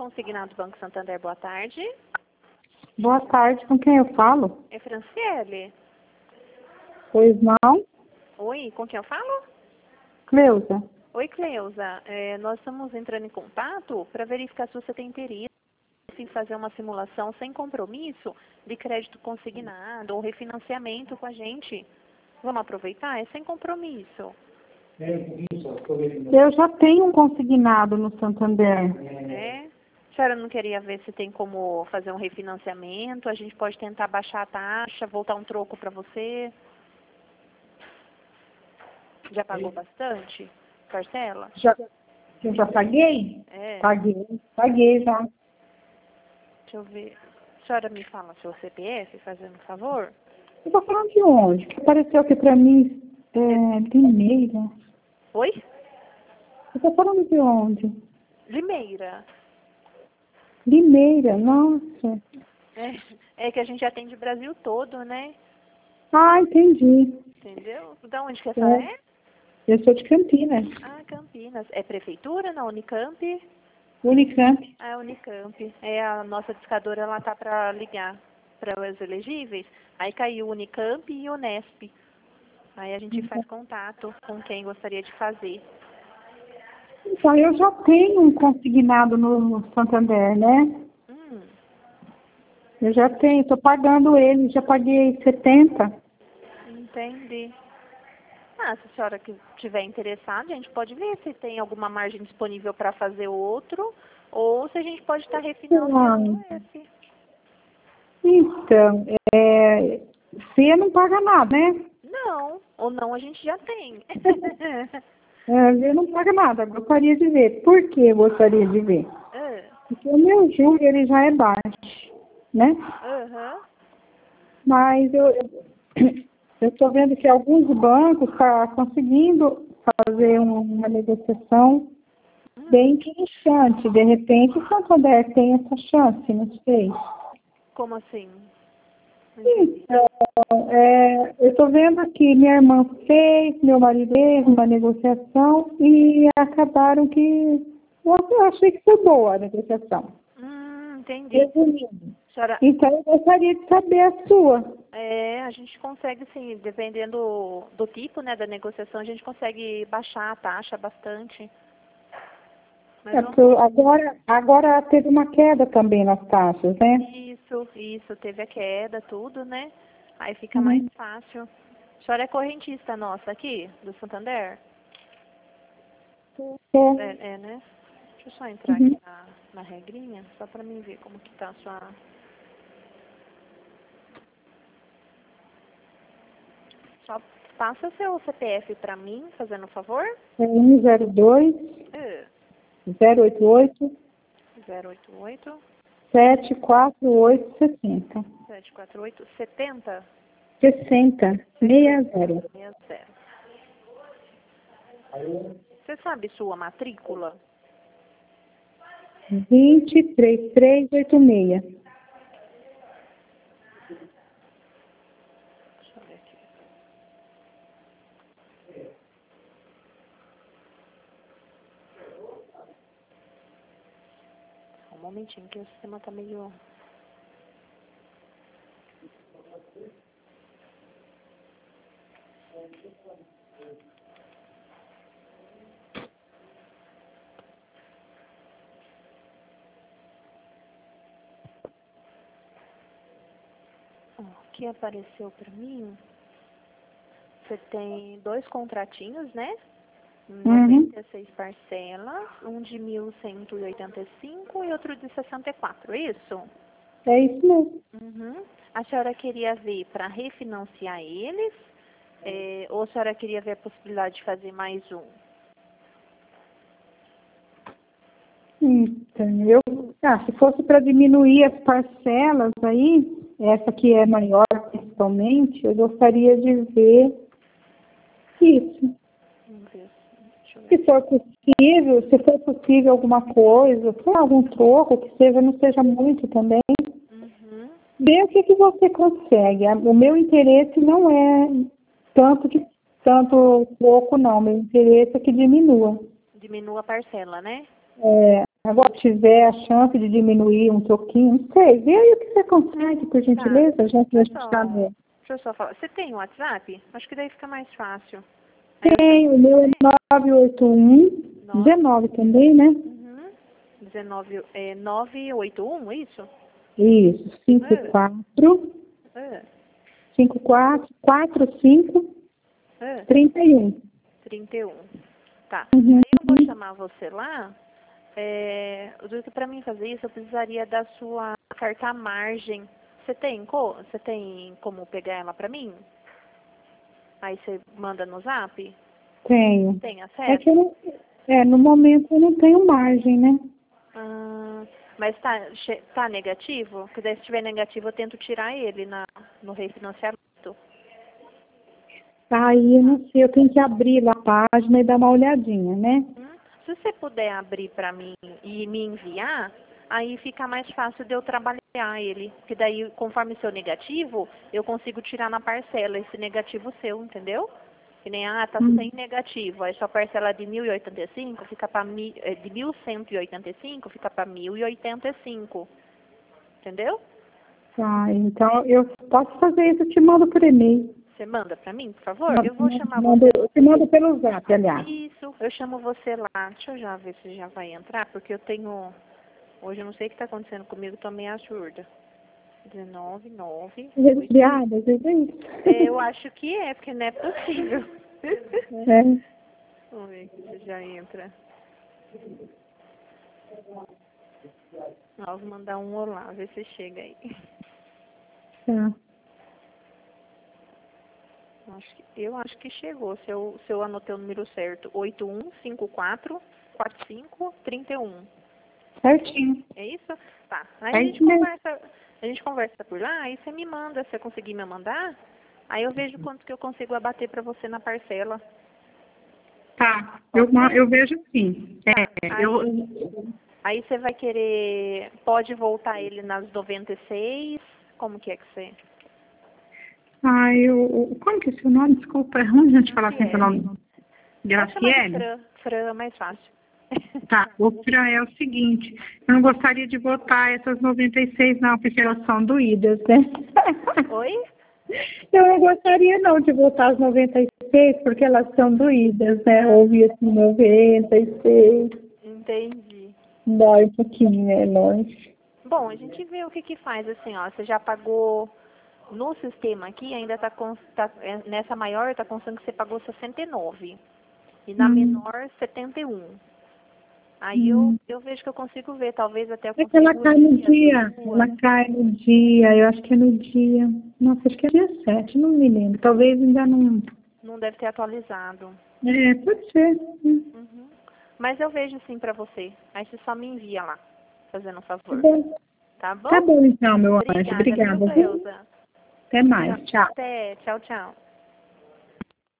Consignado Banco Santander, boa tarde. Boa tarde, com quem eu falo? É Franciele. Pois não? Oi, com quem eu falo? Cleusa. Oi, Cleusa. Nós estamos entrando em contato para verificar se você tem interesse em fazer uma simulação sem compromisso de crédito consignado ou refinanciamento com a gente. Vamos aproveitar? É sem compromisso. Eu já tenho um consignado no Santander. A senhora não queria ver se tem como fazer um refinanciamento? A gente pode tentar baixar a taxa, voltar um troco para você. Já pagou bastante? Parcela? Eu já paguei? É. Paguei já. Deixa eu ver. A senhora me fala seu CPF, fazendo um favor? Você está falando de onde? Que apareceu aqui para mim, Limeira. Oi? Você está falando de onde? Limeira. Limeira, nossa. É que a gente atende o Brasil todo, né? Ah, entendi. Entendeu? Da onde que a senhora é? Eu sou de Campinas. Ah, Campinas. É prefeitura, na Unicamp? Unicamp. Ah, Unicamp. É, a nossa discadora, ela tá para ligar para os elegíveis. Aí caiu Unicamp e Unesp. Aí a gente faz contato com quem gostaria de fazer. Então, eu já tenho um consignado no Santander, né? Eu já tenho, estou pagando ele, já paguei 70. Entendi. Ah, se a senhora estiver interessada, a gente pode ver se tem alguma margem disponível para fazer outro, ou se a gente pode estar refinanciando esse. Então, você não paga nada, né? Não, ou não a gente já tem. Você não paga nada, gostaria de ver. Por que eu gostaria de ver? Porque o meu juro, ele já é baixo, né? Mas eu estou vendo que alguns bancos estão conseguindo fazer uma negociação bem interessante. De repente, o Santander tem essa chance, não sei. Como assim? Então, eu estou vendo que minha irmã fez, meu marido fez uma negociação e acabaram que... Eu achei que foi boa a negociação. Entendi. Resumindo. Então, eu gostaria de saber a sua. A gente consegue, sim, dependendo do tipo, né, da negociação, a gente consegue baixar a taxa bastante. Mas Agora teve uma queda também nas taxas, né? Isso, teve a queda, tudo, né? Aí fica mais fácil. A senhora é correntista nossa aqui, do Santander? Né? Deixa eu só entrar aqui na regrinha, só para mim ver como que tá a sua... Só passa seu CPF para mim, fazendo um favor. 102 088 088 74860. 748 70 60 60. Você sabe sua matrícula? 23386. Deixa eu ver aqui. Um momentinho que o sistema tá meio... Aqui apareceu para mim, você tem 2 contratinhos, né? 96 parcelas, um de 1.185 e outro de 64, isso? É isso mesmo. A senhora queria ver para refinanciar eles, ou a senhora queria ver a possibilidade de fazer mais um? Então, se fosse para diminuir as parcelas aí, essa que é maior principalmente, eu gostaria de ver isso. Vamos ver. Deixa eu ver. Se for possível alguma coisa, se algum troco que seja, não seja muito também, vê o que você consegue. O meu interesse não é tanto pouco não, meu interesse é que diminua. Diminua a parcela, né? Agora, se tiver a chance de diminuir um pouquinho, não sei, vê aí o que você consegue, por gentileza, já que a gente está no... Deixa eu só falar. Você tem o WhatsApp? Acho que daí fica mais fácil. Tem, o meu é 981, 19 também, né? Uhum. 19, 981, isso? Isso, 54, 45, 31. 31. Tá. Uhum. Aí eu vou chamar você lá. Para mim fazer isso, eu precisaria da sua carta margem. Você tem como pegar ela para mim? Aí você manda no zap? Tenho. Tem acesso? É que eu não, no momento eu não tenho margem, né? Mas tá negativo? Porque daí se estiver negativo eu tento tirar ele no refinanciamento. Aí eu não sei, eu tenho que abrir lá a página e dar uma olhadinha, né? Se você puder abrir para mim e me enviar, aí fica mais fácil de eu trabalhar ele. Porque daí, conforme seu negativo, eu consigo tirar na parcela esse negativo seu, entendeu? Que nem, tá sem negativo. Aí sua parcela de 1.085 fica para de 1.185 fica para 1.085. Entendeu? Tá, então eu posso fazer isso, eu te mando por e-mail. Você manda para mim, por favor? Eu vou chamar você. Eu te mando pelo zap, aliás. Isso, eu chamo você lá. Deixa eu já ver se já vai entrar, porque eu tenho... Hoje eu não sei o que está acontecendo comigo, tô meio surda. 19, 9... Resfriada, às vezes é isso. Eu acho que é, porque não é possível. Vamos ver aqui se já entra. Vou mandar um olá, ver se chega aí. Tá. Eu acho que chegou, se eu anotei o número certo. 81544531. Certinho. É isso? Tá. Aí a gente conversa por lá, aí você me manda, se você conseguir me mandar, aí eu vejo quanto que eu consigo abater pra você na parcela. Tá, eu vejo sim. Aí você vai querer, pode voltar ele nas 96, como que é que você... Como que é seu nome? Desculpa, é ruim a gente falar assim seu nome. Graciele? Fran é mais fácil. Tá, o Fran é o seguinte, eu não gostaria de votar essas 96 não, porque elas são doídas, né? Oi? Eu não gostaria não de votar as 96, porque elas são doídas, né? Ouvi assim, 96. Entendi. Dói um pouquinho, né? Longe. Bom, a gente vê o que faz, assim, ó, você já pagou... No sistema aqui, ainda nessa maior, está constando que você pagou 69. E na menor, 71. Aí eu vejo que eu consigo ver, talvez até eu consiga... Ela cai no dia. Ela cai no dia, eu acho que é no dia... Nossa, acho que é dia 7, não me lembro. Talvez ainda não... Não deve ter atualizado. Pode ser. Mas eu vejo sim pra você. Aí você só me envia lá, fazendo um favor. Tá bom? Tá bom então, meu anjo. Obrigada. Obrigada. Até mais. Tchau. Até. Tchau, tchau.